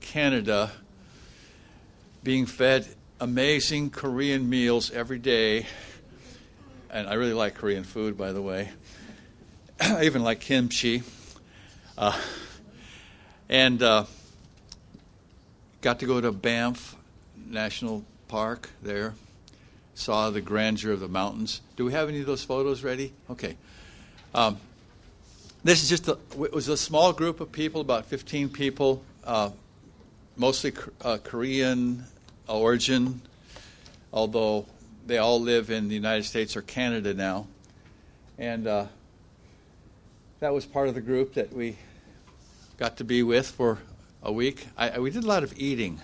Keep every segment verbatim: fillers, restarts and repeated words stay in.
Canada, being fed amazing Korean meals every day. And I really like Korean food, by the way. I even like kimchi. Uh, and uh, got to go to Banff National Park there. Saw the grandeur of the mountains. Do we have any of those photos ready? Okay. Um, this is just a, it was a small group of people, about fifteen people, uh, mostly uh, Korean origin, although they all live in the United States or Canada now. And uh, that was part of the group that we got to be with for a week. I, I, we did a lot of eating,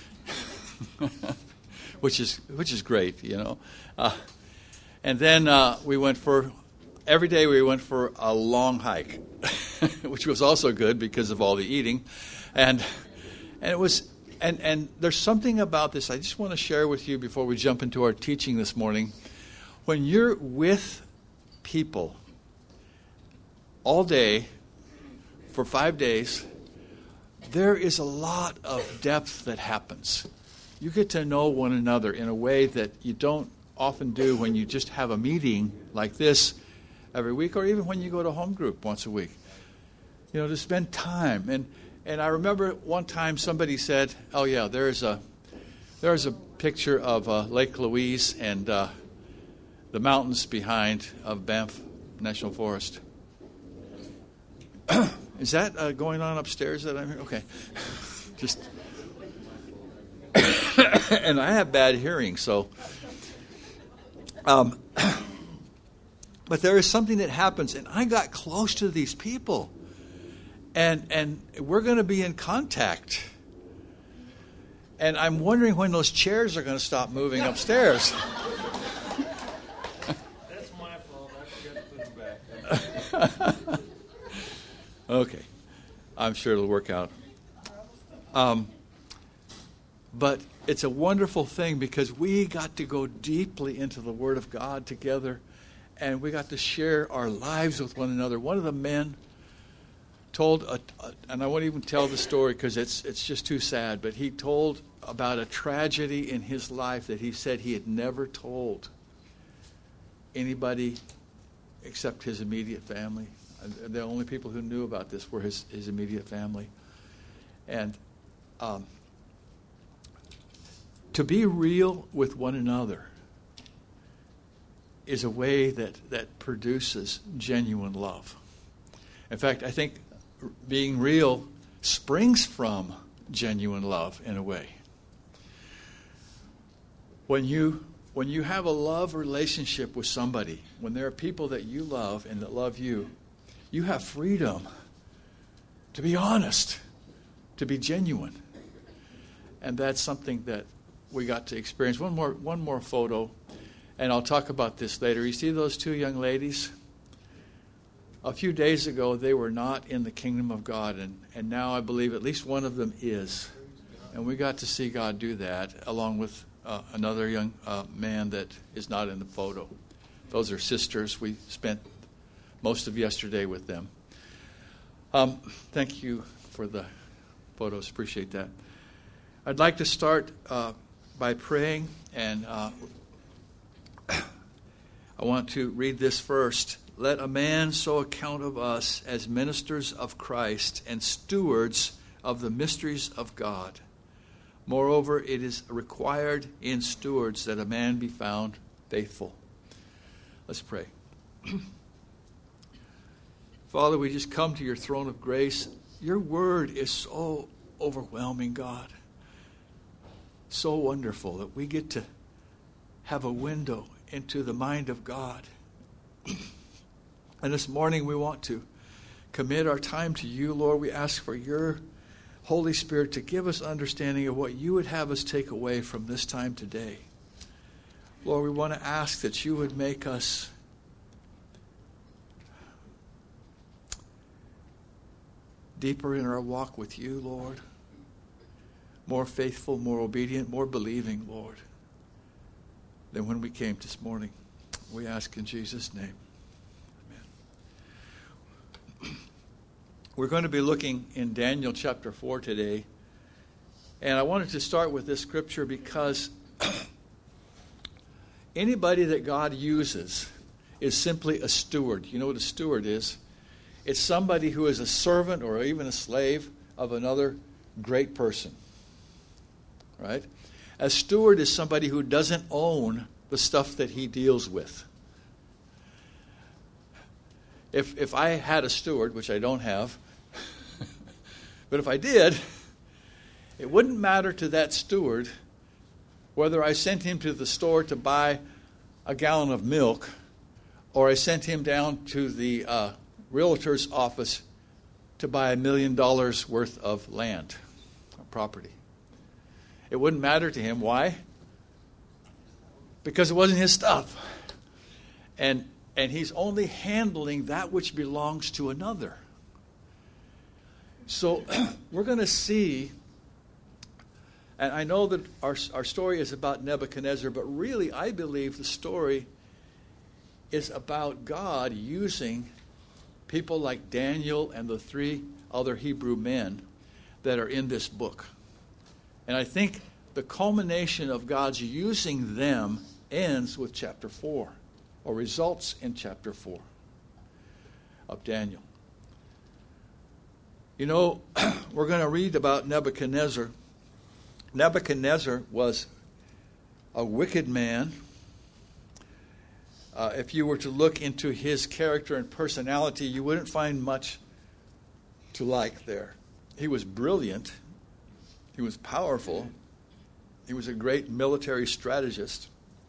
which is which is great, you know. Uh, and then uh, we went for, every day we went for a long hike, which was also good because of all the eating. And and it was, and, and there's something about this I just want to share with you before we jump into our teaching this morning. When you're with people all day for five days, there is a lot of depth that happens. You get to know one another in a way that you don't often do when you just have a meeting like this every week, or even when you go to home group once a week. You know, to spend time. And and I remember one time somebody said, "Oh yeah, there's a there's a picture of uh, Lake Louise and uh, the mountains behind of Banff National Forest." Is that uh, going on upstairs that I'm here? Okay. Just and I have bad hearing, so um, but there is something that happens, and I got close to these people, and and we're going to be in contact, and I'm wondering when those chairs are going to stop moving upstairs. That's my fault. I forgot to put them back. Okay, I'm sure it'll work out. Um, but it's a wonderful thing because we got to go deeply into the Word of God together, and we got to share our lives with one another. One of the men told, a, a, and I won't even tell the story because it's it's just too sad, but he told about a tragedy in his life that he said he had never told anybody except his immediate family. The only people who knew about this were his, his immediate family. And um, to be real with one another is a way that, that produces genuine love. In fact, I think being real springs from genuine love in a way. When you when you have a love relationship with somebody, when there are people that you love and that love you, you have freedom to be honest, to be genuine. And that's something that we got to experience. One more one more photo, and I'll talk about this later. You see those two young ladies? A few days ago, they were not in the kingdom of God, and, and now I believe at least one of them is. And we got to see God do that, along with uh, another young uh, man that is not in the photo. Those are sisters. We spent most of yesterday with them. Um, thank you for the photos. Appreciate that. I'd like to start uh, by praying, and uh, I want to read this first. Let a man so account of us as ministers of Christ and stewards of the mysteries of God. Moreover, it is required in stewards that a man be found faithful. Let's pray. Father, we just come to your throne of grace. Your word is so overwhelming, God. So wonderful that we get to have a window into the mind of God. And this morning we want to commit our time to you, Lord. We ask for your Holy Spirit to give us understanding of what you would have us take away from this time today. Lord, we want to ask that you would make us deeper in our walk with you, Lord. More faithful, more obedient, more believing, Lord, than when we came this morning. We ask in Jesus' name. Amen. We're going to be looking in Daniel chapter four today. And I wanted to start with this scripture because anybody that God uses is simply a steward. You know what a steward is? It's somebody who is a servant or even a slave of another great person. Right? A steward is somebody who doesn't own the stuff that he deals with. If if I had a steward, which I don't have, but if I did, it wouldn't matter to that steward whether I sent him to the store to buy a gallon of milk or I sent him down to the uh, realtor's office to buy a million dollars worth of land, or property. It wouldn't matter to him. Why? Because it wasn't his stuff. And and he's only handling that which belongs to another. So we're going to see, and I know that our our story is about Nebuchadnezzar, but really I believe the story is about God using people like Daniel and the three other Hebrew men that are in this book. And I think the culmination of God's using them ends with chapter four, or results in chapter four of Daniel. You know, we're going to read about Nebuchadnezzar. Nebuchadnezzar was a wicked man. Uh, if you were to look into his character and personality, you wouldn't find much to like there. He was brilliant. He was powerful. He was a great military strategist.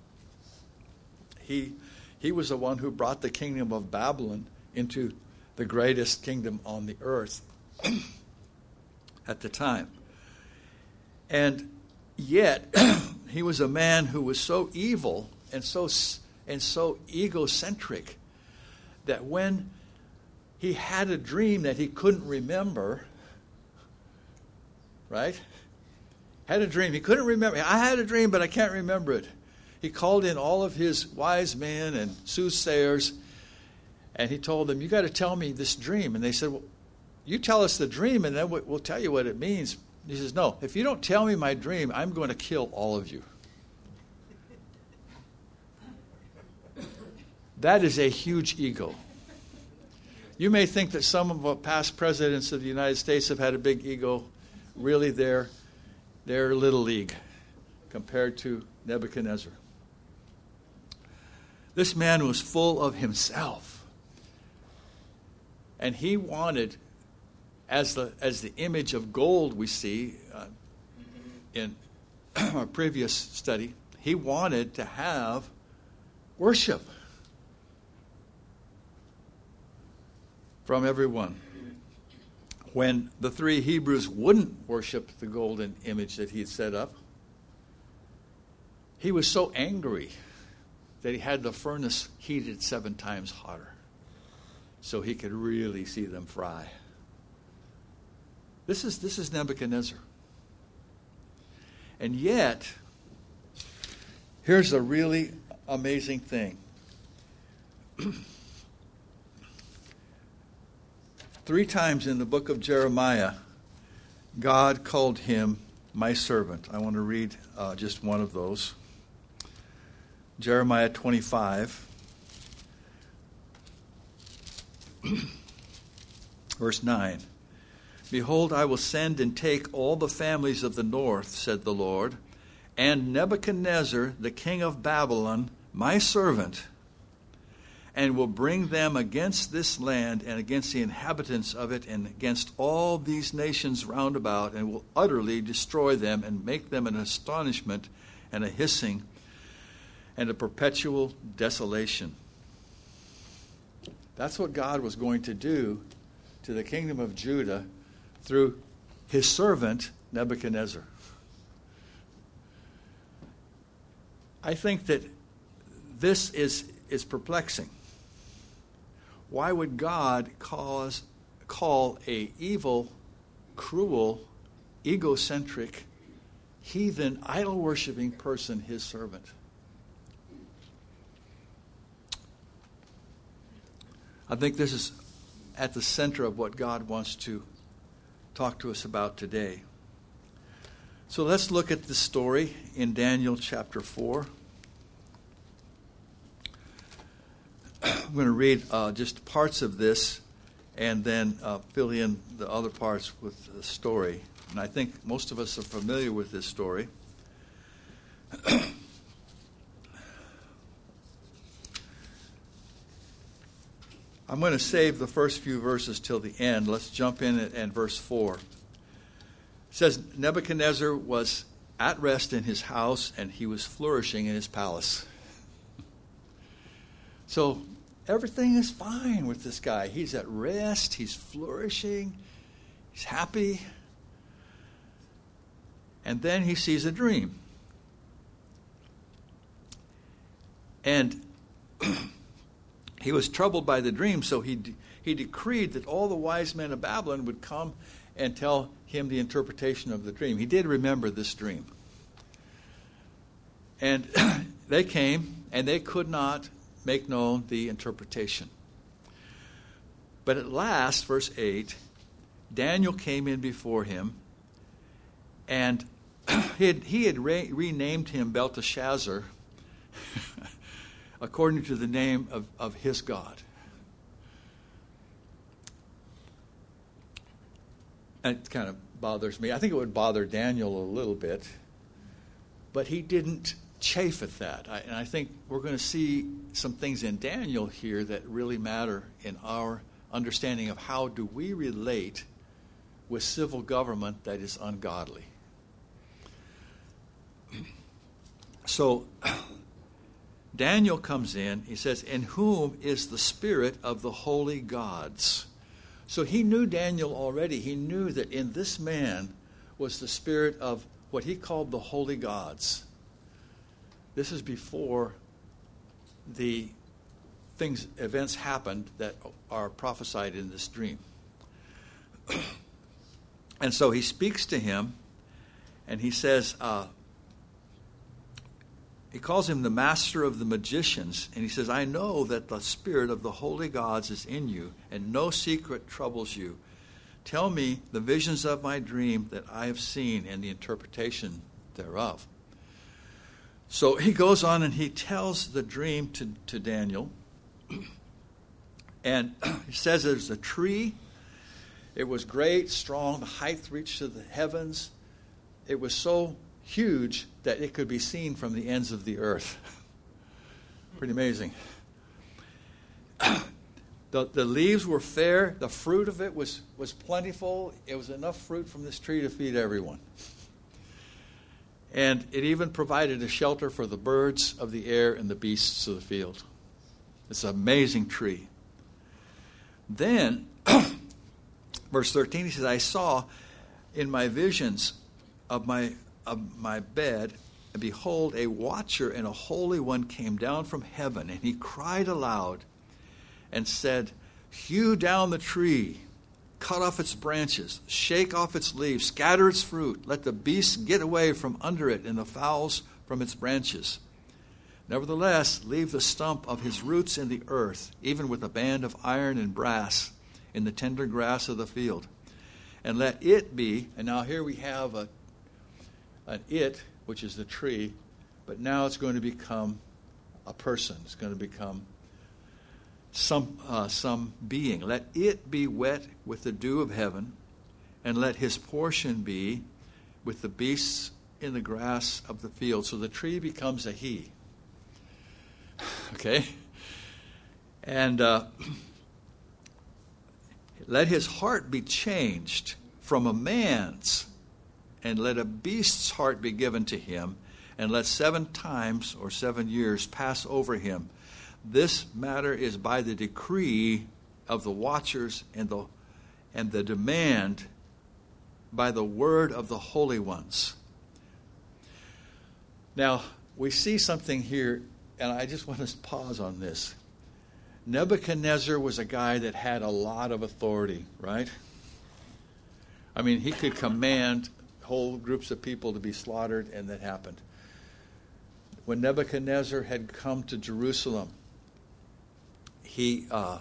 He, he was the one who brought the kingdom of Babylon into the greatest kingdom on the earth at the time. And yet, he was a man who was so evil and so and so egocentric that when he had a dream that he couldn't remember, right? Had a dream. He couldn't remember. I had a dream, but I can't remember it. He called in all of his wise men and soothsayers, and he told them, you got to tell me this dream. And they said, well, you tell us the dream, and then we'll tell you what it means. He says, no, if you don't tell me my dream, I'm going to kill all of you. That is a huge ego. You may think that some of the past presidents of the United States have had a big ego. Really, they're, they're little league compared to Nebuchadnezzar. This man was full of himself. And he wanted, as the, as the image of gold we see uh, in our previous study, he wanted to have worship from everyone. When the three Hebrews wouldn't worship the golden image that he had set up, he was so angry that he had the furnace heated seven times hotter so he could really see them fry. This is, this is Nebuchadnezzar. And yet, here's a really amazing thing. Three times in the book of Jeremiah, God called him my servant. I want to read uh, just one of those. Jeremiah twenty-five, verse nine. Behold, I will send and take all the families of the north, said the Lord, and Nebuchadnezzar, the king of Babylon, my servant, and will bring them against this land and against the inhabitants of it and against all these nations round about, and will utterly destroy them and make them an astonishment and a hissing and a perpetual desolation. That's what God was going to do to the kingdom of Judah through his servant Nebuchadnezzar. I think that this is, is perplexing. Why would God cause call a evil, cruel, egocentric, heathen, idol-worshiping person his servant? I think this is at the center of what God wants to talk to us about today. So let's look at the story in Daniel chapter four. I'm going to read uh, just parts of this and then uh, fill in the other parts with the story. And I think most of us are familiar with this story. I'm going to save the first few verses till the end. Let's jump in at, at verse four. It says, Nebuchadnezzar was at rest in his house, and he was flourishing in his palace. So everything is fine with this guy. He's at rest. He's flourishing. He's happy. And then he sees a dream. And he was troubled by the dream, so he de- he decreed that all the wise men of Babylon would come and tell him the interpretation of the dream. He did remember this dream. And they came, and they could not make known the interpretation. But at last, verse eight, Daniel came in before him, and he had, he had re- renamed him Belteshazzar, according to the name of, of his God. And it kind of bothers me. I think it would bother Daniel a little bit. But he didn't chafe at that. I, and I think we're going to see some things in Daniel here that really matter in our understanding of how do we relate with civil government that is ungodly. So Daniel comes in, he says, in whom is the spirit of the holy gods. So he knew Daniel already. He knew that in this man was the spirit of what he called the holy gods. This is before the things, events happened that are prophesied in this dream. And so he speaks to him, and he says, uh, he calls him the master of the magicians, and he says, I know that the spirit of the holy gods is in you, and no secret troubles you. Tell me the visions of my dream that I have seen and the interpretation thereof. So he goes on and he tells the dream to, to Daniel. And he says there's a tree. It was great, strong. The height reached to the heavens. It was so huge that it could be seen from the ends of the earth. Pretty amazing. The, the leaves were fair. The fruit of it was, was plentiful. It was enough fruit from this tree to feed everyone. And it even provided a shelter for the birds of the air and the beasts of the field. It's an amazing tree. Then, verse thirteen, he says, I saw in my visions of my of my bed, and behold, a watcher and a holy one came down from heaven, and he cried aloud and said, hew down the tree, cut off its branches, shake off its leaves, scatter its fruit, let the beasts get away from under it and the fowls from its branches. Nevertheless, leave the stump of his roots in the earth, even with a band of iron and brass in the tender grass of the field. And let it be, and now here we have a an it, which is the tree, but now it's going to become a person. It's going to become some uh, some being. Let it be wet with the dew of heaven, and let his portion be with the beasts in the grass of the field. So the tree becomes a he. Okay? And uh, let his heart be changed from a man's, and let a beast's heart be given to him, and let seven times or seven years pass over him. This matter is by the decree of the watchers and the and the demand by the word of the holy ones. Now, we see something here, and I just want to pause on this. Nebuchadnezzar was a guy that had a lot of authority, right? I mean, he could command whole groups of people to be slaughtered, and that happened. When Nebuchadnezzar had come to Jerusalem, he uh,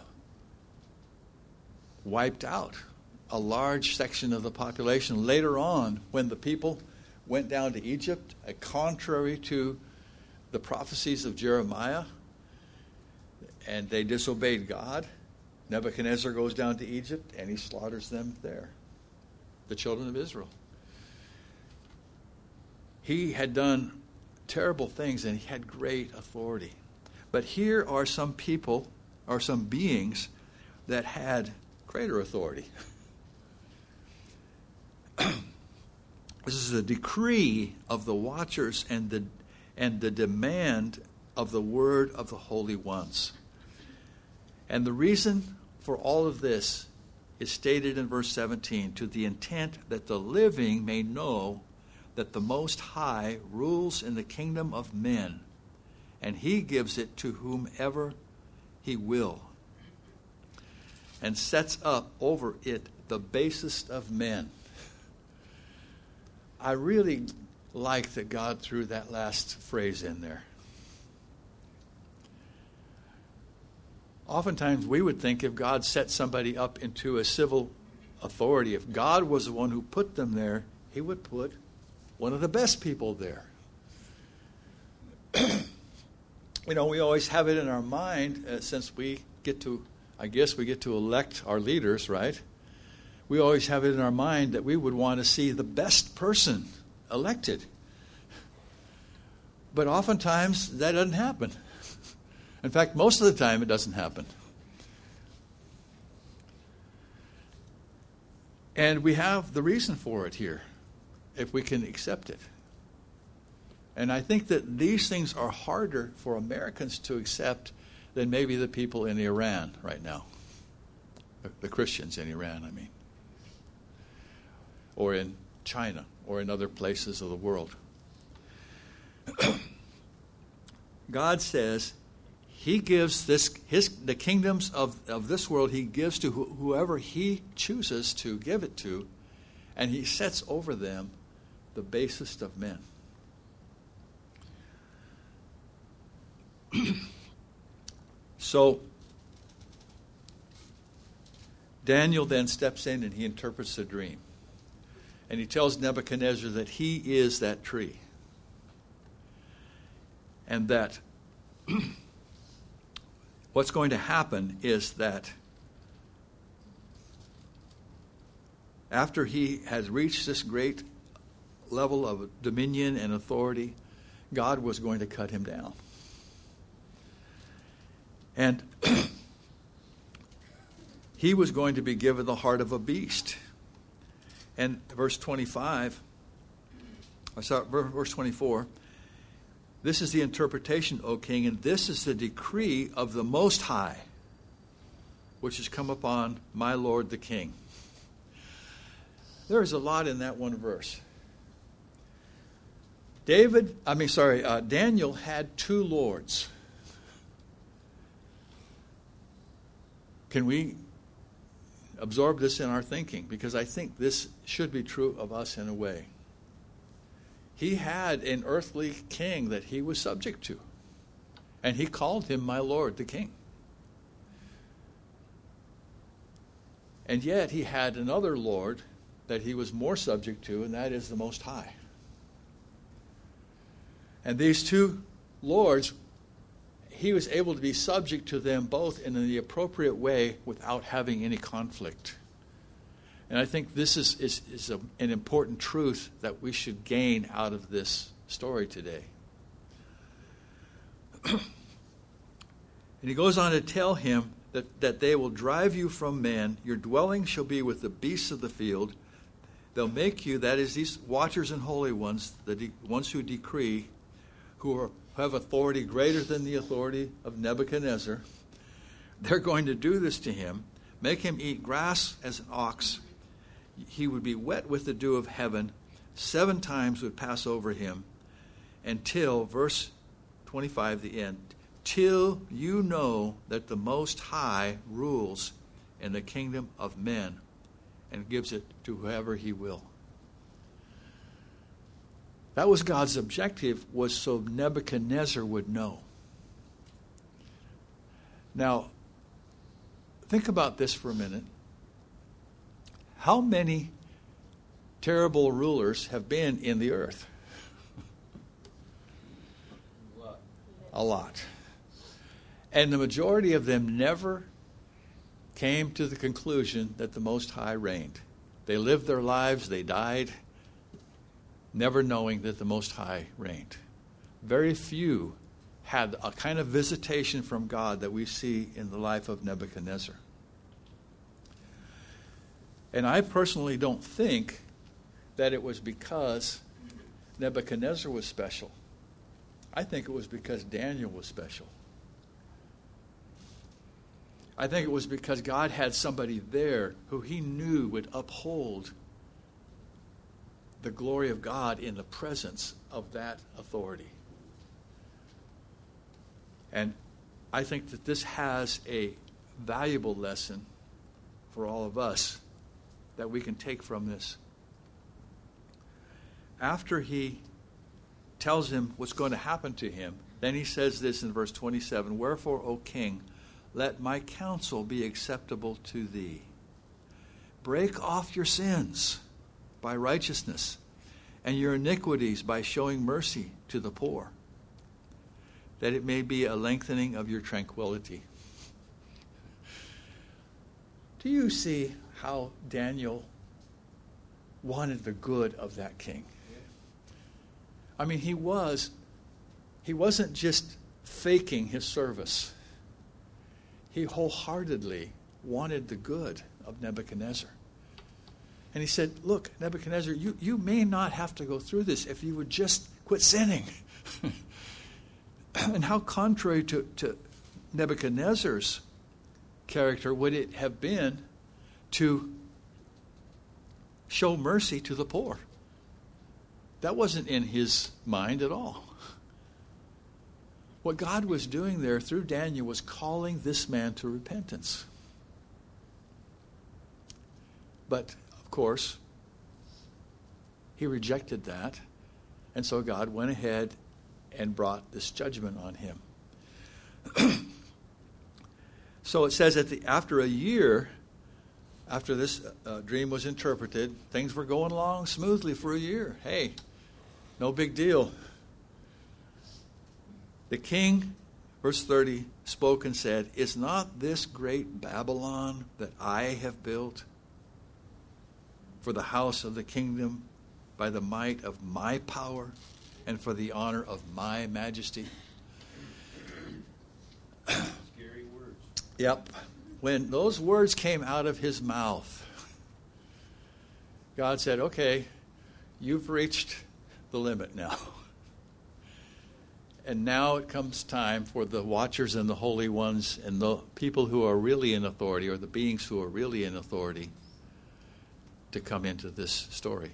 wiped out a large section of the population. Later on, when the people went down to Egypt, uh, contrary to the prophecies of Jeremiah, and they disobeyed God. Nebuchadnezzar goes down to Egypt, and he slaughters them there, the children of Israel. He had done terrible things, and he had great authority. But here are some people, or some beings, that had greater authority. This is a decree of the watchers and the and the demand of the word of the holy ones. And the reason for all of this is stated in verse seventeen, to the intent that the living may know that the Most High rules in the kingdom of men, and he gives it to whomever he will, and sets up over it the basest of men. I really like that God threw that last phrase in there. Oftentimes we would think if God set somebody up into a civil authority, if God was the one who put them there, he would put one of the best people there. You know, we always have it in our mind, uh, since we get to, I guess we get to elect our leaders, right? We always have it in our mind that we would want to see the best person elected. But oftentimes that doesn't happen. In fact, most of the time it doesn't happen. And we have the reason for it here, if we can accept it. And I think that these things are harder for Americans to accept than maybe the people in Iran right now. The Christians in Iran, I mean. Or in China, or in other places of the world. God says he gives this his the kingdoms of, of this world he gives to wh- whoever he chooses to give it to, and he sets over them the basest of men. So Daniel then steps in and he interprets the dream. And he tells Nebuchadnezzar that he is that tree. And that what's going to happen is that after he has reached this great level of dominion and authority, God was going to cut him down. And he was going to be given the heart of a beast. And verse twenty-five, sorry, verse twenty-four, this is the interpretation, O king, and this is the decree of the Most High, which has come upon my Lord the king. There is a lot in that one verse. David, I mean, sorry, uh, Daniel had two lords. Can we absorb this in our thinking? Because I think this should be true of us in a way. He had an earthly king that he was subject to. And he called him my Lord, the king. And yet he had another Lord that he was more subject to, and that is the Most High. And these two lords, he was able to be subject to them both in the appropriate way without having any conflict. And I think this is, is, is a, an important truth that we should gain out of this story today. And he goes on to tell him that, that they will drive you from men. Your dwelling shall be with the beasts of the field. They'll make you, that is, these watchers and holy ones, the de- ones who decree, who are, have authority greater than the authority of Nebuchadnezzar. They're going to do this to him, make him eat grass as an ox. He would be wet with the dew of heaven. Seven times would pass over him until, verse twenty-five, the end, till you know that the Most High rules in the kingdom of men and gives it to whoever he will. That was God's objective, was so Nebuchadnezzar would know. Now, think about this for a minute. How many terrible rulers have been in the earth? A lot. And the majority of them never came to the conclusion that the Most High reigned. They lived their lives, they died, never knowing that the Most High reigned. Very few had a kind of visitation from God that we see in the life of Nebuchadnezzar. And I personally don't think that it was because Nebuchadnezzar was special. I think it was because Daniel was special. I think it was because God had somebody there who he knew would uphold the glory of God in the presence of that authority. And I think that this has a valuable lesson for all of us that we can take from this. After he tells him what's going to happen to him, then he says this in verse twenty-seven, "Wherefore, O king, let my counsel be acceptable to thee. Break off your sins by righteousness, and your iniquities by showing mercy to the poor, that it may be a lengthening of your tranquility." Do you see how Daniel wanted the good of that king? I mean, he was, he wasn't just faking his service. He wholeheartedly wanted the good of Nebuchadnezzar. And he said, look, Nebuchadnezzar, you, you may not have to go through this if you would just quit sinning. And how contrary to, to Nebuchadnezzar's character would it have been to show mercy to the poor? That wasn't in his mind at all. What God was doing there through Daniel was calling this man to repentance. But, of course, he rejected that, and so God went ahead and brought this judgment on him. So it says that the, after a year, after this uh, dream was interpreted, things were going along smoothly for a year. Hey, no big deal. The king, verse thirty, spoke and said, "Is not this great Babylon that I have built for the house of the kingdom by the might of my power and for the honor of my majesty?" Scary words. Yep. When those words came out of his mouth, God said, okay, you've reached the limit now. And now it comes time for the watchers and the holy ones and the people who are really in authority, or the beings who are really in authority, to come into this story.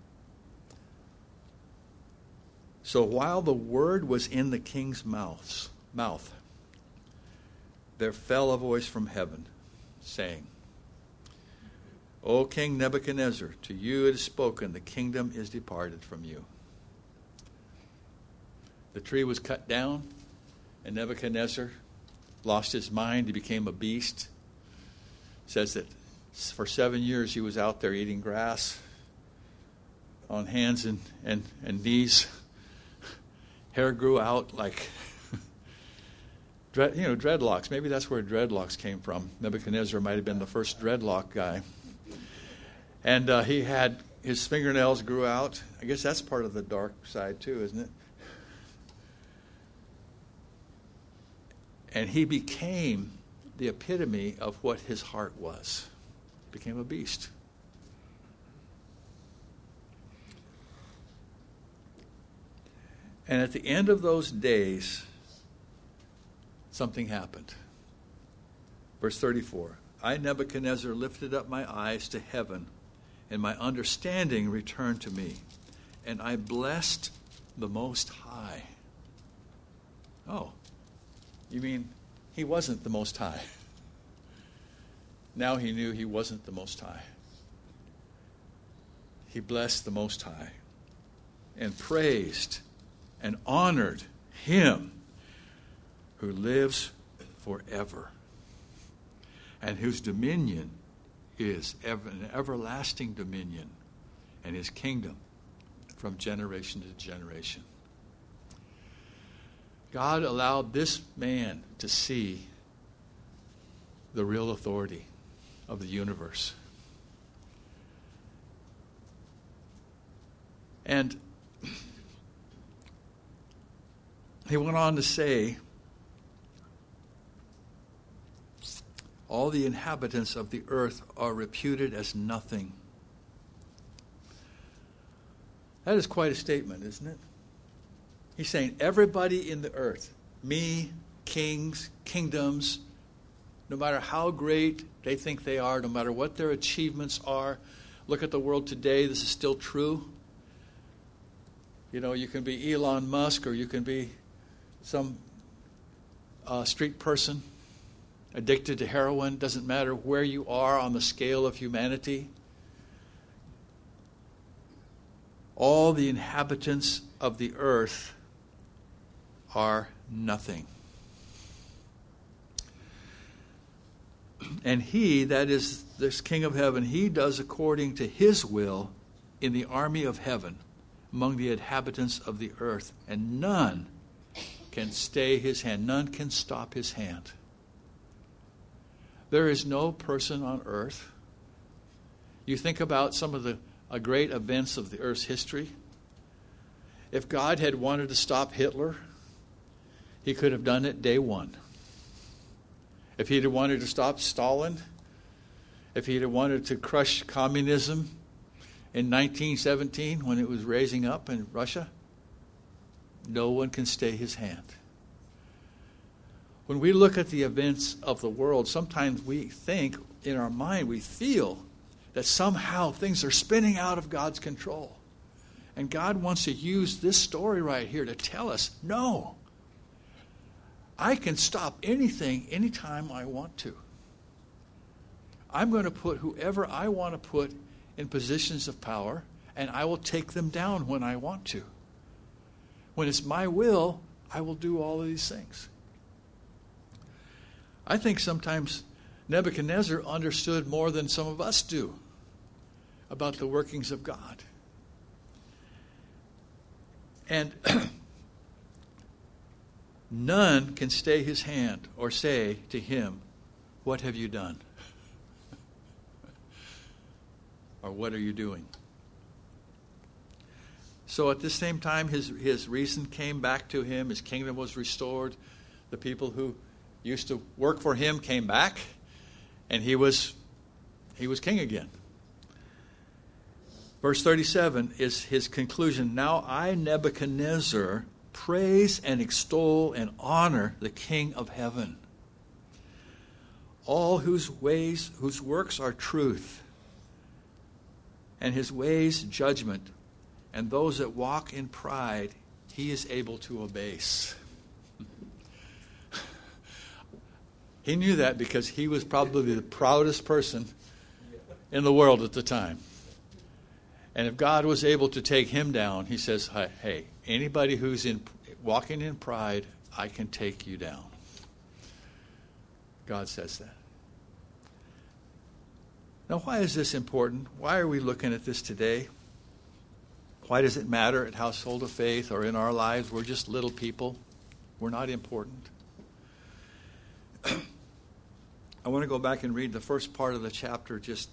So while the word was in the king's mouths, mouth, there fell a voice from heaven, saying, "O King Nebuchadnezzar, to you it is spoken, the kingdom is departed from you." The tree was cut down, and Nebuchadnezzar lost his mind. He became a beast. It says that for seven years he was out there eating grass on hands and, and, and knees. Hair grew out like, dread, you know, dreadlocks. Maybe that's where dreadlocks came from. Nebuchadnezzar might have been the first dreadlock guy. And uh, he had, his fingernails grew out. I guess that's part of the dark side too, isn't it? And he became the epitome of what his heart was. Became a beast. And at the end of those days, something happened. Verse thirty-four, "I, Nebuchadnezzar, lifted up my eyes to heaven, and my understanding returned to me, and I blessed the Most High." Oh, you mean he wasn't the Most High? Now he knew he wasn't the Most High. He blessed the Most High and praised and honored him who lives forever and whose dominion is ever, an everlasting dominion, and his kingdom from generation to generation. God allowed this man to see the real authority of the universe. And he went on to say, all the inhabitants of the earth are reputed as nothing. That is quite a statement, isn't it? He's saying everybody in the earth, me, kings, kingdoms, no matter how great they think they are, no matter what their achievements are, look at the world today, this is still true. You know, you can be Elon Musk or you can be some uh, street person addicted to heroin. Doesn't matter where you are on the scale of humanity. All the inhabitants of the earth are nothing. And he, that is this King of heaven, he does according to his will in the army of heaven among the inhabitants of the earth. And none can stay his hand. None can stop his hand. There is no person on earth. You think about some of the uh, great events of the earth's history. If God had wanted to stop Hitler, he could have done it day one. If he had wanted to stop Stalin, if he had wanted to crush communism in nineteen seventeen when it was raising up in Russia, no one can stay his hand. When we look at the events of the world, sometimes we think, in our mind, we feel that somehow things are spinning out of God's control. And God wants to use this story right here to tell us, no, I can stop anything anytime I want to. I'm going to put whoever I want to put in positions of power, and I will take them down when I want to. When it's my will, I will do all of these things. I think sometimes Nebuchadnezzar understood more than some of us do about the workings of God. And none can stay his hand or say to him, "What have you done?" Or "What are you doing?" So at the same time, his, his reason came back to him. His kingdom was restored. The people who used to work for him came back, and he was he was king again. Verse thirty-seven is his conclusion. Now I, Nebuchadnezzar, praise and extol and honor the King of heaven, all whose ways, whose works are truth, and his ways judgment, and those that walk in pride he is able to abase. He knew that because he was probably the proudest person in the world at the time. And if God was able to take him down, he says, hey, anybody who's in walking in pride, I can take you down. God says that. Now, why is this important? Why are we looking at this today? Why does it matter at Household of Faith or in our lives? We're just little people. We're not important. I want to go back and read the first part of the chapter just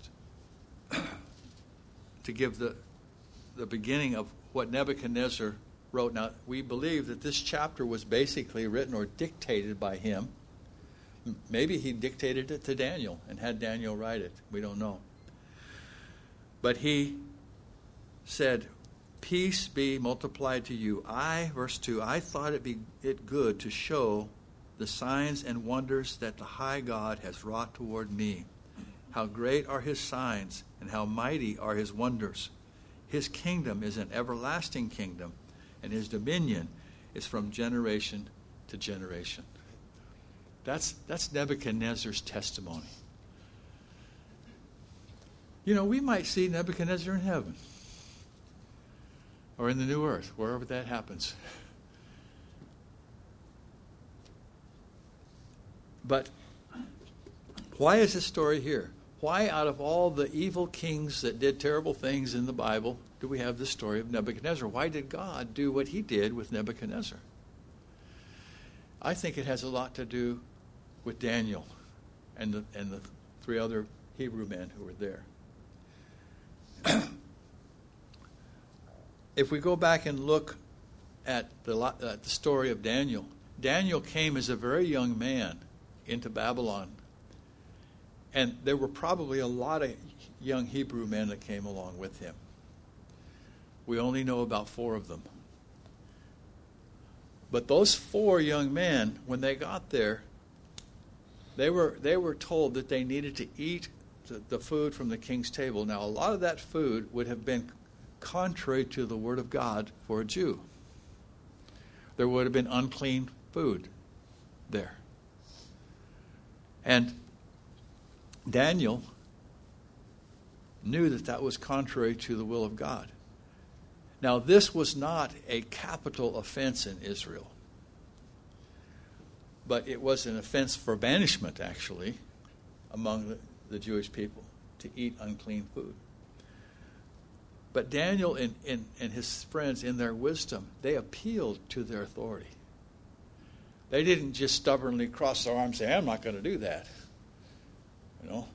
to give the the beginning of what Nebuchadnezzar wrote. Now, we believe that this chapter was basically written or dictated by him. Maybe he dictated it to Daniel and had Daniel write it. We don't know. But he said, "Peace be multiplied to you. I," verse two, "I thought it be it good to show the signs and wonders that the high God has wrought toward me. How great are his signs, and how mighty are his wonders. His kingdom is an everlasting kingdom, and his dominion is from generation to generation." That's, that's Nebuchadnezzar's testimony. You know, we might see Nebuchadnezzar in heaven, or in the new earth, wherever that happens. But why is this story here? why out of all the evil kings that did terrible things in the Bible do we have the story of Nebuchadnezzar? Why did God do what he did with Nebuchadnezzar? I think it has a lot to do with Daniel and the, and the three other Hebrew men who were there. If we go back and look at the, at the story of Daniel, Daniel came as a very young man into Babylon. And there were probably a lot of young Hebrew men that came along with him. We only know about four of them. But those four young men, when they got there, they were they were told that they needed to eat the, the food from the king's table. Now, a lot of that food would have been contrary to the word of God for a Jew. There would have been unclean food there. And Daniel knew that that was contrary to the will of God. Now, this was not a capital offense in Israel, but it was an offense for banishment, actually, among the, the Jewish people, to eat unclean food. But Daniel and, and, and his friends, in their wisdom, they appealed to their authority. They didn't just stubbornly cross their arms and say, I'm not going to do that. You know,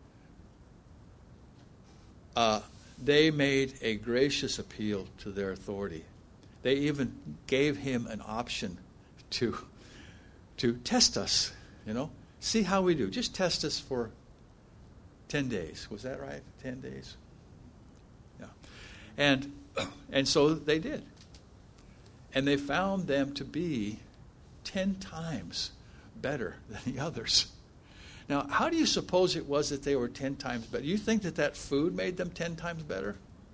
uh, they made a gracious appeal to their authority. They even gave him an option to to test us. You know, see how we do. Just test us for ten days. Was that right? Ten days. Yeah, and and so they did, and they found them to be ten times better than the others. Now, how do you suppose it was that they were ten times better? Do you think that that food made them ten times better?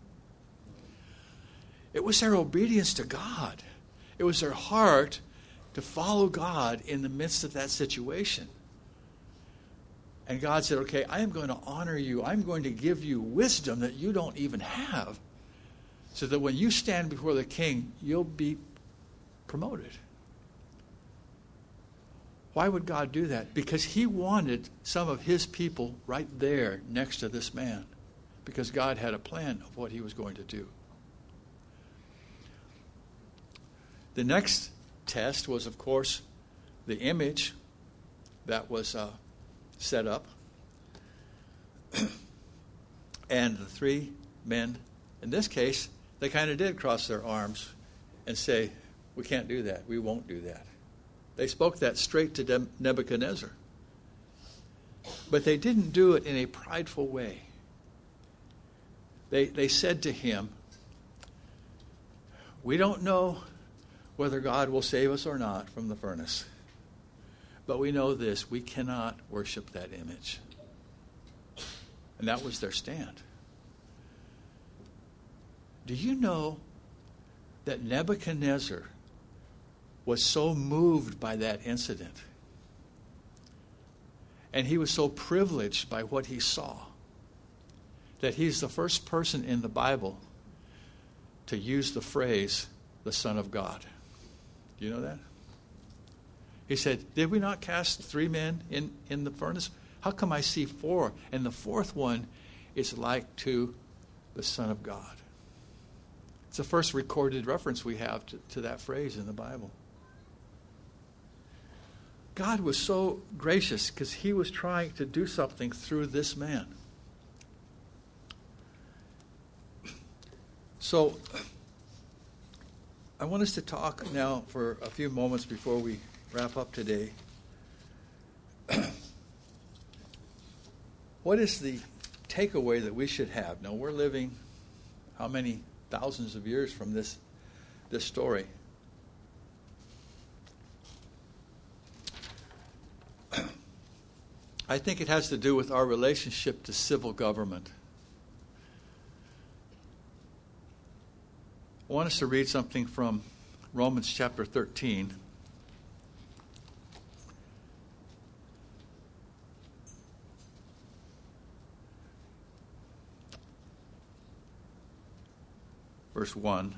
It was their obedience to God. It was their heart to follow God in the midst of that situation. And God said, okay, I am going to honor you. I'm going to give you wisdom that you don't even have, so that when you stand before the king, you'll be promoted. Why would God do that? Because he wanted some of his people right there next to this man. Because God had a plan of what he was going to do. The next test was, of course, the image that was uh, set up. And the three men, in this case, they kind of did cross their arms and say, we can't do that. We won't do that. They spoke that straight to Nebuchadnezzar. But they didn't do it in a prideful way. They, they said to him, we don't know whether God will save us or not from the furnace. But we know this, we cannot worship that image. And that was their stand. Do you know that Nebuchadnezzar was so moved by that incident, and he was so privileged by what he saw, that he's the first person in the Bible to use the phrase, the Son of God. Do you know that? He said, did we not cast three men in, in the furnace? How come I see four? And the fourth one is like to the Son of God. It's the first recorded reference we have to, to that phrase in the Bible. God was so gracious because he was trying to do something through this man. So, I want us to talk now for a few moments before we wrap up today. What is the takeaway that we should have? Now, we're living how many thousands of years from this, this story? I think it has to do with our relationship to civil government. I want us to read something from Romans chapter thirteen. Verse one.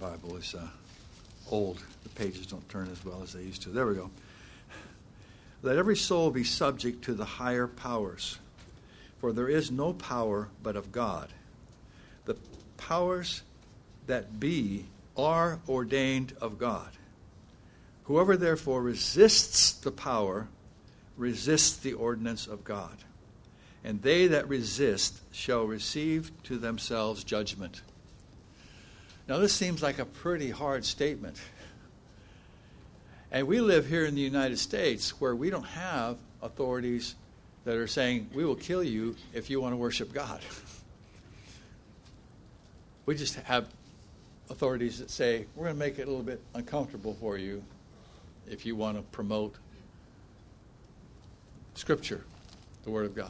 Bible is uh, old. The pages don't turn as well as they used to. There we go. Let every soul be subject to the higher powers, for there is no power but of God. The powers that be are ordained of God. Whoever therefore resists the power resists the ordinance of God. And they that resist shall receive to themselves judgment. Now this seems like a pretty hard statement. And we live here in the United States where we don't have authorities that are saying, we will kill you if you want to worship God. We just have authorities that say, we're going to make it a little bit uncomfortable for you if you want to promote Scripture, the Word of God.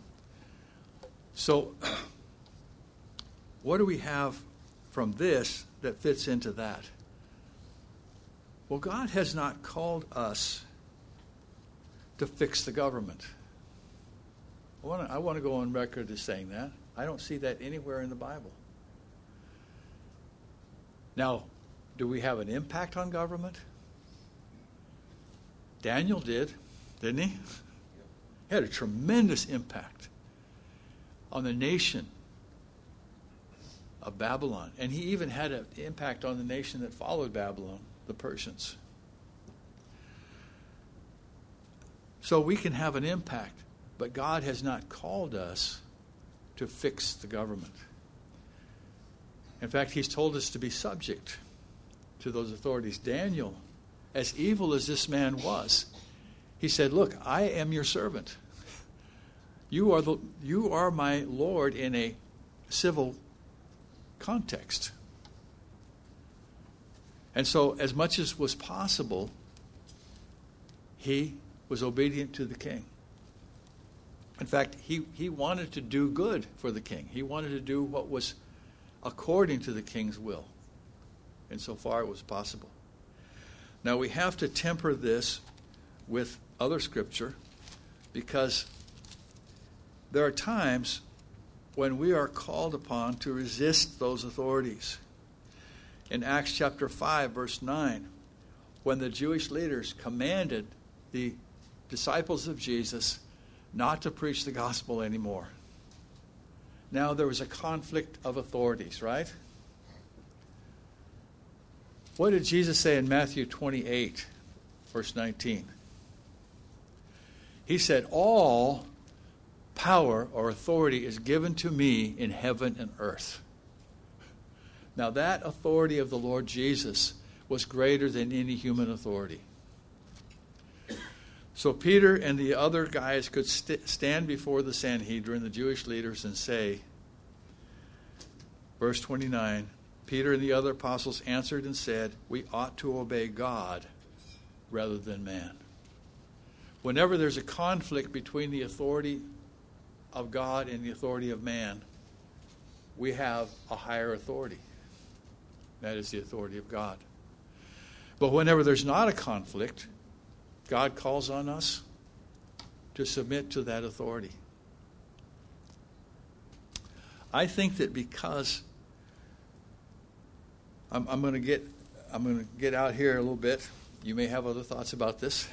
So, what do we have from this that fits into that? Well, God has not called us to fix the government. I want to, I want to go on record as saying that. I don't see that anywhere in the Bible. Now, do we have an impact on government? Daniel did, didn't he? He had a tremendous impact on the nation of Babylon. And he even had an impact on the nation that followed Babylon, the Persians. So we can have an impact, but God has not called us to fix the government. In fact, he's told us to be subject to those authorities. Daniel, as evil as this man was, he said, look, I am your servant. You are the you are my Lord in a civil context. And so, as much as was possible, he was obedient to the king. In fact, he, he wanted to do good for the king. He wanted to do what was according to the king's will, insofar it was possible. Now, we have to temper this with other scripture, because there are times when we are called upon to resist those authorities. In Acts chapter five, verse nine, when the Jewish leaders commanded the disciples of Jesus not to preach the gospel anymore. Now there was a conflict of authorities, right? What did Jesus say in Matthew twenty-eight, verse nineteen? He said, all power or authority is given to me in heaven and earth. Now that authority of the Lord Jesus was greater than any human authority. So Peter and the other guys could st- stand before the Sanhedrin, the Jewish leaders, and say, verse twenty-nine, Peter and the other apostles answered and said, we ought to obey God rather than man. Whenever there's a conflict between the authority of God and the authority of man, we have a higher authority. That is the authority of God. But whenever there's not a conflict, God calls on us to submit to that authority. I think that because I'm, I'm going to get I'm going to get out here a little bit. You may have other thoughts about this.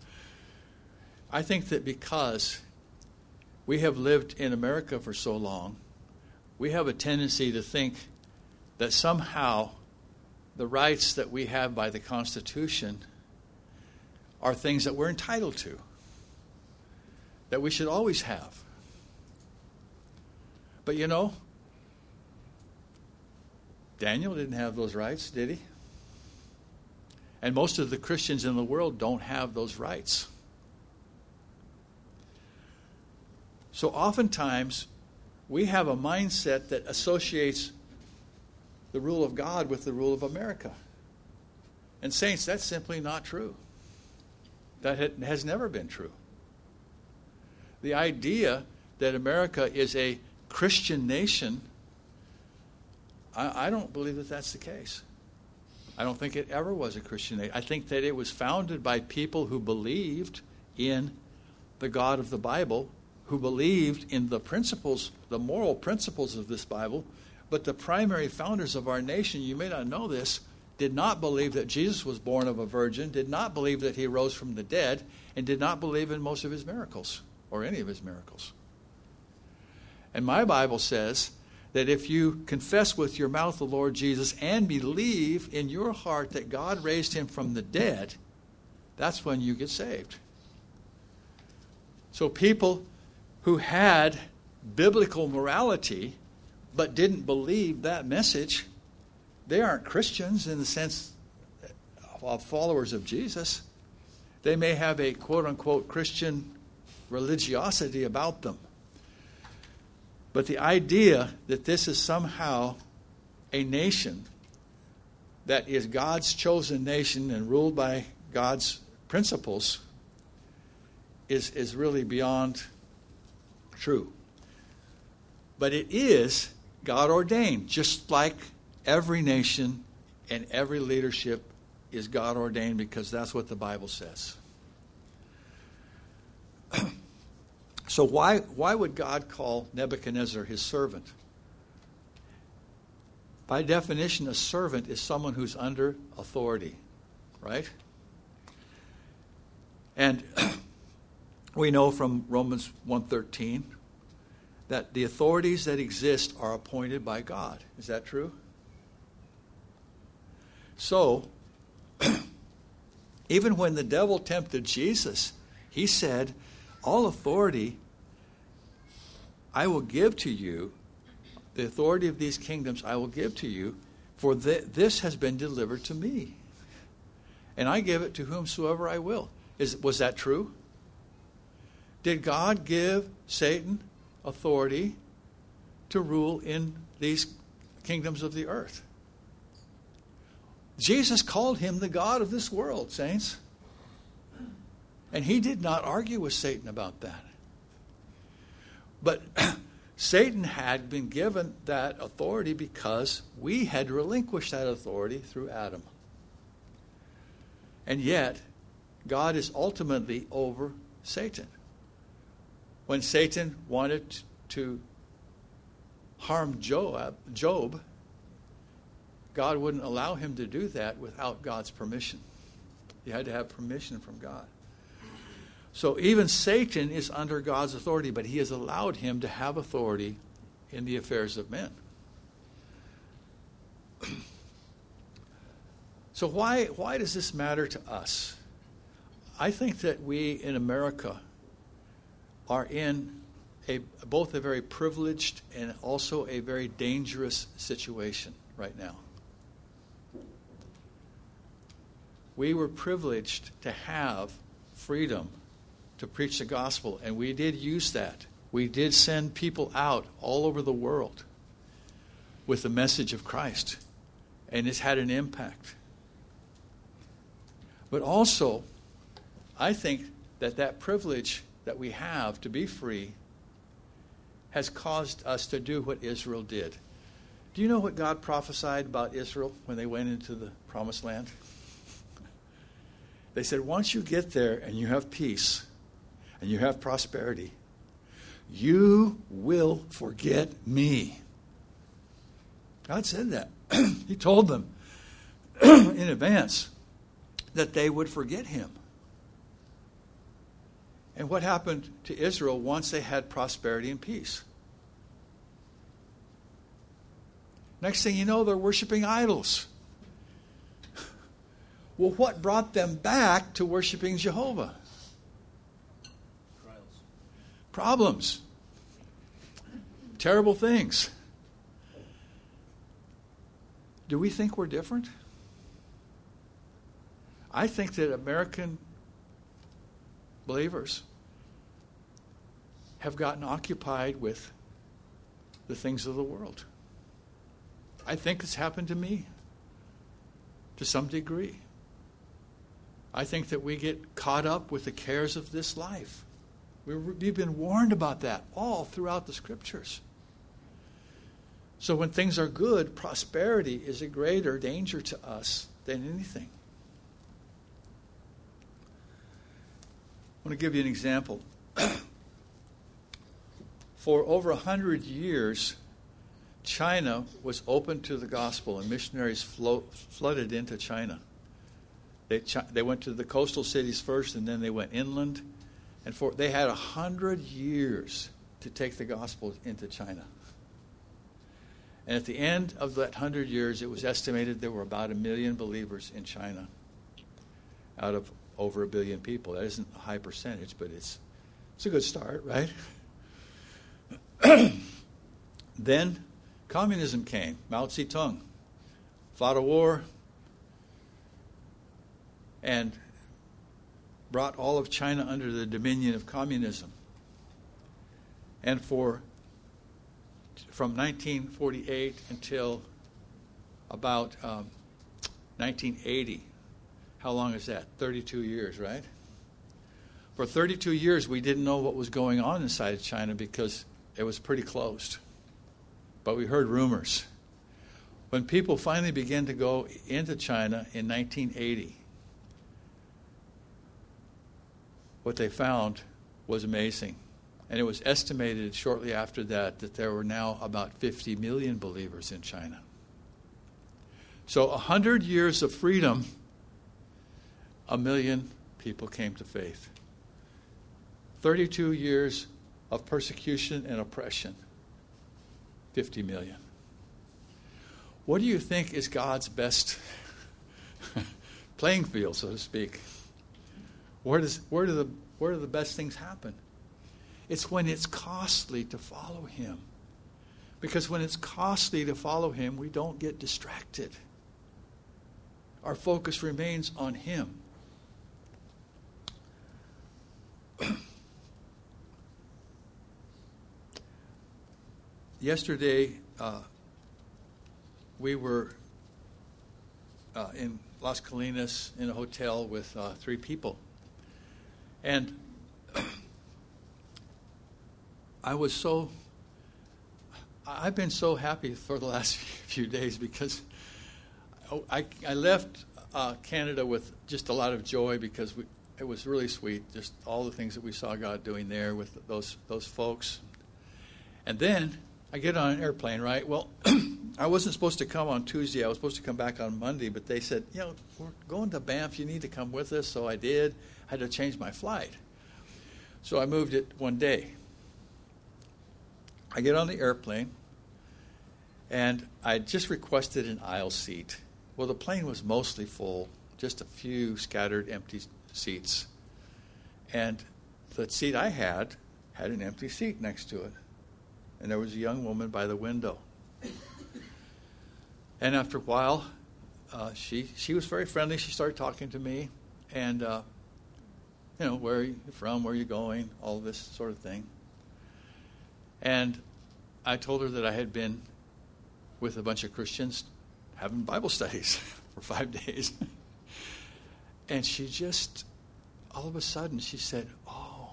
I think that because we have lived in America for so long, we have a tendency to think that somehow the rights that we have by the Constitution are things that we're entitled to, that we should always have. But you know, Daniel didn't have those rights, did he? And most of the Christians in the world don't have those rights. So oftentimes, we have a mindset that associates the rule of God with the rule of America. And saints, that's simply not true. That has never been true. The idea that America is a Christian nation, I, I don't believe that that's the case. I don't think it ever was a Christian nation. I think that it was founded by people who believed in the God of the Bible, who believed in the principles, the moral principles of this Bible, But the primary founders of our nation, you may not know this, did not believe that Jesus was born of a virgin, did not believe that he rose from the dead, and did not believe in most of his miracles, or any of his miracles. And my Bible says that if you confess with your mouth the Lord Jesus and believe in your heart that God raised him from the dead, that's when you get saved. So people who had biblical morality but didn't believe that message, they aren't Christians in the sense of followers of Jesus. They may have a quote-unquote Christian religiosity about them. But the idea that this is somehow a nation that is God's chosen nation and ruled by God's principles is, is really beyond true. But it is God ordained, just like every nation and every leadership is God ordained, because that's what the Bible says. So why why would God call Nebuchadnezzar his servant? By definition, a servant is someone who's under authority, right? And we know from Romans one thirteen that the authorities that exist are appointed by God. Is that true? So, even when the devil tempted Jesus, he said, all authority I will give to you, the authority of these kingdoms I will give to you, for th- this has been delivered to me. And I give it to whomsoever I will. Is, was that true? Did God give Satan authority to rule in these kingdoms of the earth? Jesus called him the God of this world, saints. And he did not argue with Satan about that. But Satan had been given that authority because we had relinquished that authority through Adam. And yet, God is ultimately over Satan. When Satan wanted to harm Job, Job, God wouldn't allow him to do that without God's permission. He had to have permission from God. So even Satan is under God's authority, but he has allowed him to have authority in the affairs of men. So why, why does this matter to us? I think that we in America are in a, both a very privileged and also a very dangerous situation right now. We were privileged to have freedom to preach the gospel, and we did use that. We did send people out all over the world with the message of Christ, and it's had an impact. But also, I think that that privilege that we have to be free has caused us to do what Israel did. Do you know what God prophesied about Israel when they went into the promised land? They said, once you get there and you have peace and you have prosperity, you will forget me. God said that. He told them in advance that they would forget him. And what happened to Israel once they had prosperity and peace? Next thing you know, they're worshiping idols. Well, what brought them back to worshiping Jehovah? Trials. Problems. Terrible things. Do we think we're different? I think that American believers have gotten occupied with the things of the world. I think it's happened to me to some degree. I think that we get caught up with the cares of this life. We've been warned about that all throughout the Scriptures. So when things are good, prosperity is a greater danger to us than anything. I want to give you an example. For over a hundred years, China was open to the gospel, and missionaries flo- flooded into China. They, chi- they went to the coastal cities first, and then they went inland. And for they had a hundred years to take the gospel into China. And at the end of that hundred years, it was estimated there were about a million believers in China out of over a billion people. That isn't a high percentage, but it's it's a good start, right? Then communism came. Mao Zedong fought a war and brought all of China under the dominion of communism. And for from nineteen forty-eight until about um, nineteen eighty, how long is that? thirty-two years, right? For thirty-two years, we didn't know what was going on inside of China because it was pretty closed. But we heard rumors. When people finally began to go into China in nineteen eighty, what they found was amazing. And it was estimated shortly after that that there were now about fifty million believers in China. So a hundred years of freedom, a million people came to faith. thirty-two years of persecution and oppression, fifty million. What do you think is God's best playing field, so to speak? Where does where do the where do the best things happen? It's when it's costly to follow him. Because when it's costly to follow him, we don't get distracted. Our focus remains on him. Yesterday, uh, we were uh, in Las Colinas in a hotel with uh, three people. And I was so, I've been so happy for the last few days because I, I left uh, Canada with just a lot of joy because we, it was really sweet, just all the things that we saw God doing there with those those folks. And then I get on an airplane, right? Well, I wasn't supposed to come on Tuesday. I was supposed to come back on Monday, but they said, you know, we're going to Banff. You need to come with us. So I did. I had to change my flight. So I moved it one day. I get on the airplane, and I just requested an aisle seat. Well, the plane was mostly full, just a few scattered empty seats. And the seat I had had an empty seat next to it. And there was a young woman by the window. And after a while, uh, she she was very friendly. She started talking to me. And, uh, you know, where are you from, where are you going, all this sort of thing. And I told her that I had been with a bunch of Christians having Bible studies for five days. And she just, all of a sudden, she said, oh,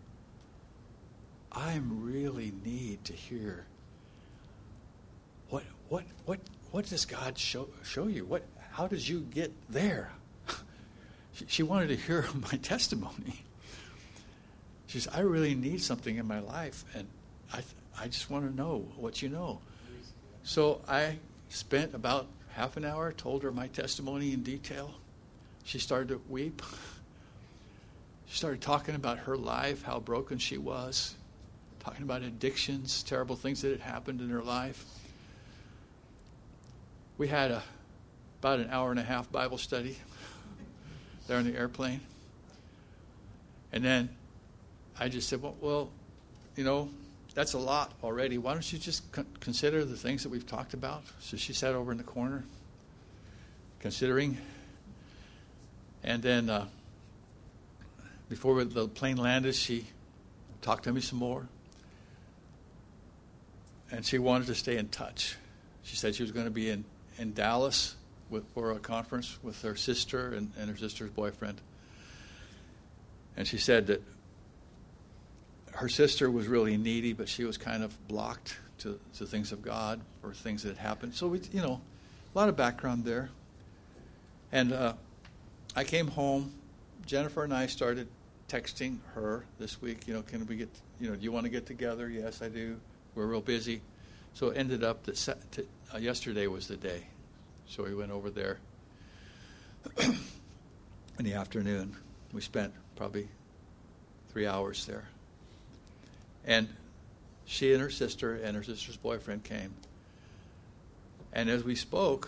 I really need to hear what what what what does God show show you? What how did you get there? she, she wanted to hear my testimony. She said, I really need something in my life, and I I just want to know what you know. So I spent about half an hour, told her my testimony in detail. She started to weep. She started talking about her life, how broken she was, talking about addictions, terrible things that had happened in her life. We had a, about an hour and a half Bible study there on the airplane. And then I just said, well, well you know, that's a lot already. Why don't you just con- consider the things that we've talked about? So she sat over in the corner, considering. And then uh, before the plane landed, she talked to me some more. And she wanted to stay in touch. She said she was going to be in, in Dallas with, for a conference with her sister and, and her sister's boyfriend. And she said that her sister was really needy, but she was kind of blocked to, to things of God or things that had happened. So, we, you know, a lot of background there. And uh, I came home. Jennifer and I started texting her this week. You know, can we get, you know, do you want to get together? Yes, I do. We're real busy. So it ended up that sa- t- uh, yesterday was the day. So we went over there in the afternoon. We spent probably three hours there. And she and her sister and her sister's boyfriend came. And as we spoke,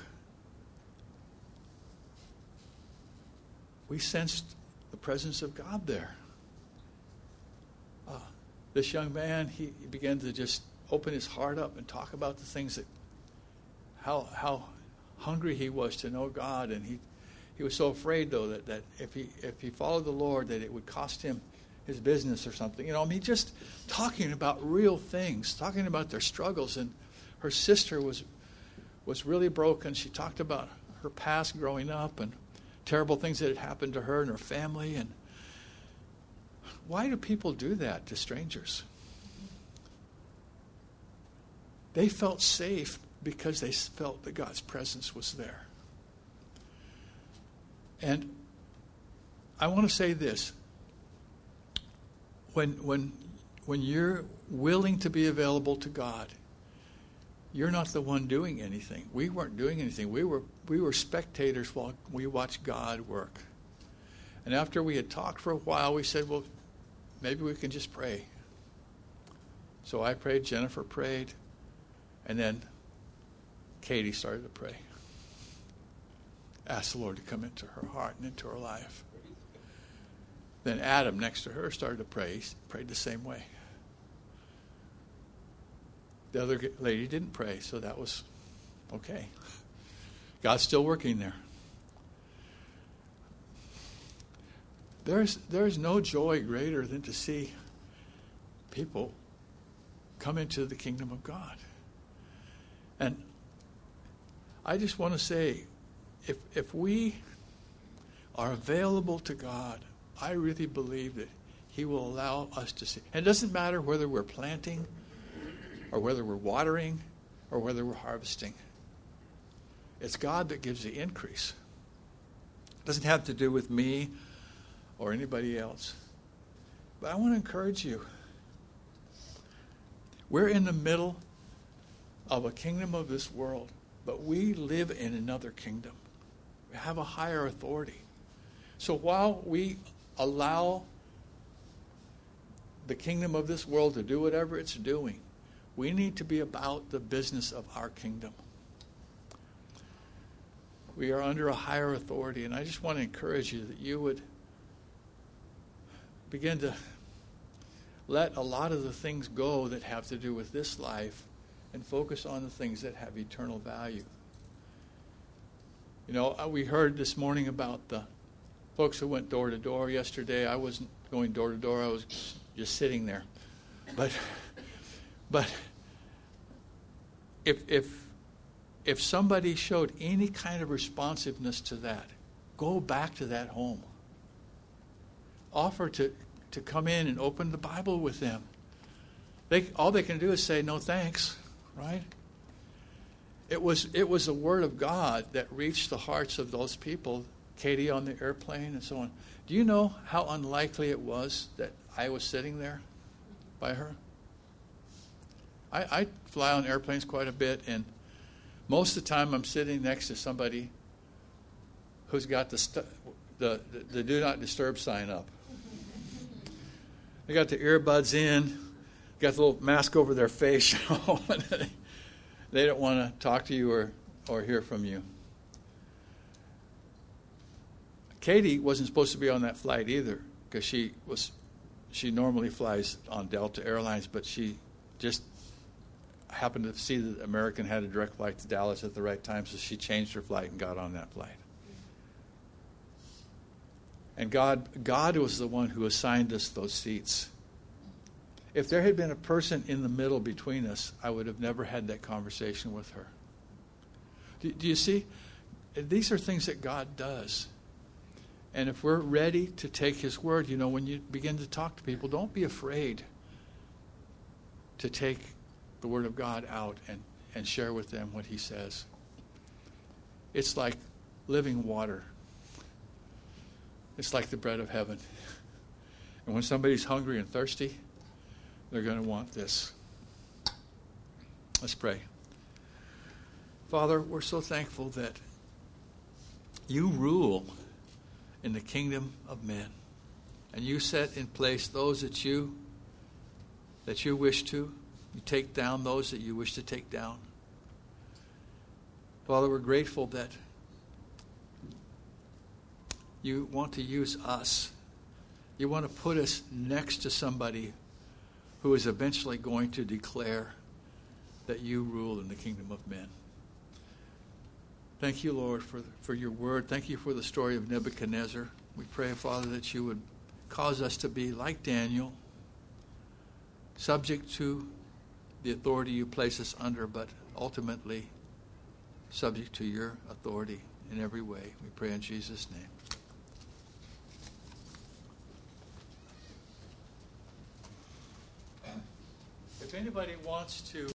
we sensed the presence of God there. Uh, this young man, he, he began to just open his heart up and talk about the things that, how how hungry he was to know God. And he he was so afraid, though, that, that if he if he followed the Lord, that it would cost him his business or something. You know, I mean, just talking about real things, talking about their struggles. And her sister was was really broken. She talked about her past growing up and terrible things that had happened to her and her family. And why do people do that to strangers? They felt safe because they felt that God's presence was there. And I want to say this. When when when you're willing to be available to God, you're not the one doing anything. We weren't doing anything. We were we were spectators while we watched God work. And after we had talked for a while, we said, well, maybe we can just pray. So I prayed, Jennifer prayed, and then Katie started to pray. Asked the Lord to come into her heart and into her life. Then Adam next to her started to pray. He prayed the same way. The other lady didn't pray, so that was okay. God's still working there. There's there's no joy greater than to see people come into the kingdom of God. And I just want to say, if if we are available to God, I really believe that He will allow us to see. And it doesn't matter whether we're planting or whether we're watering or whether we're harvesting. It's God that gives the increase. It doesn't have to do with me or anybody else. But I want to encourage you. We're in the middle of a kingdom of this world, but we live in another kingdom. We have a higher authority. So while we allow the kingdom of this world to do whatever it's doing, we need to be about the business of our kingdom. We are under a higher authority, and I just want to encourage you that you would begin to let a lot of the things go that have to do with this life and focus on the things that have eternal value. You know, we heard this morning about the folks who went door to door yesterday. I wasn't going door to door. I was just sitting there. But but if if if somebody showed any kind of responsiveness to that, go back to that home. Offer to, to come in and open the Bible with them. They all they can do is say no thanks, right? It was it was the Word of God that reached the hearts of those people, Katie on the airplane and so on. Do you know how unlikely it was that I was sitting there by her? I, I fly on airplanes quite a bit, and most of the time I'm sitting next to somebody who's got the st- the, the the do not disturb sign up. They got the earbuds in, got the little mask over their face, you know. They don't want to talk to you or, or hear from you. Katie wasn't supposed to be on that flight either, because she was she normally flies on Delta Airlines, but she just happened to see that American had a direct flight to Dallas at the right time, so she changed her flight and got on that flight. And God, God was the one who assigned us those seats. If there had been a person in the middle between us, I would have never had that conversation with her. Do, do you see? These are things that God does. And if we're ready to take His word, you know, when you begin to talk to people, don't be afraid to take the Word of God out and, and share with them what He says. It's like living water. It's like the bread of heaven. And when somebody's hungry and thirsty, they're going to want this. Let's pray. Father, we're so thankful that you rule in the kingdom of men. And you set in place those that you that you wish to. You take down those that you wish to take down. Father, we're grateful that you want to use us. You want to put us next to somebody who is eventually going to declare that you rule in the kingdom of men. Thank you, Lord, for, for your word. Thank you for the story of Nebuchadnezzar. We pray, Father, that you would cause us to be like Daniel, subject to the authority you place us under, but ultimately subject to your authority in every way. We pray in Jesus' name. If anybody wants to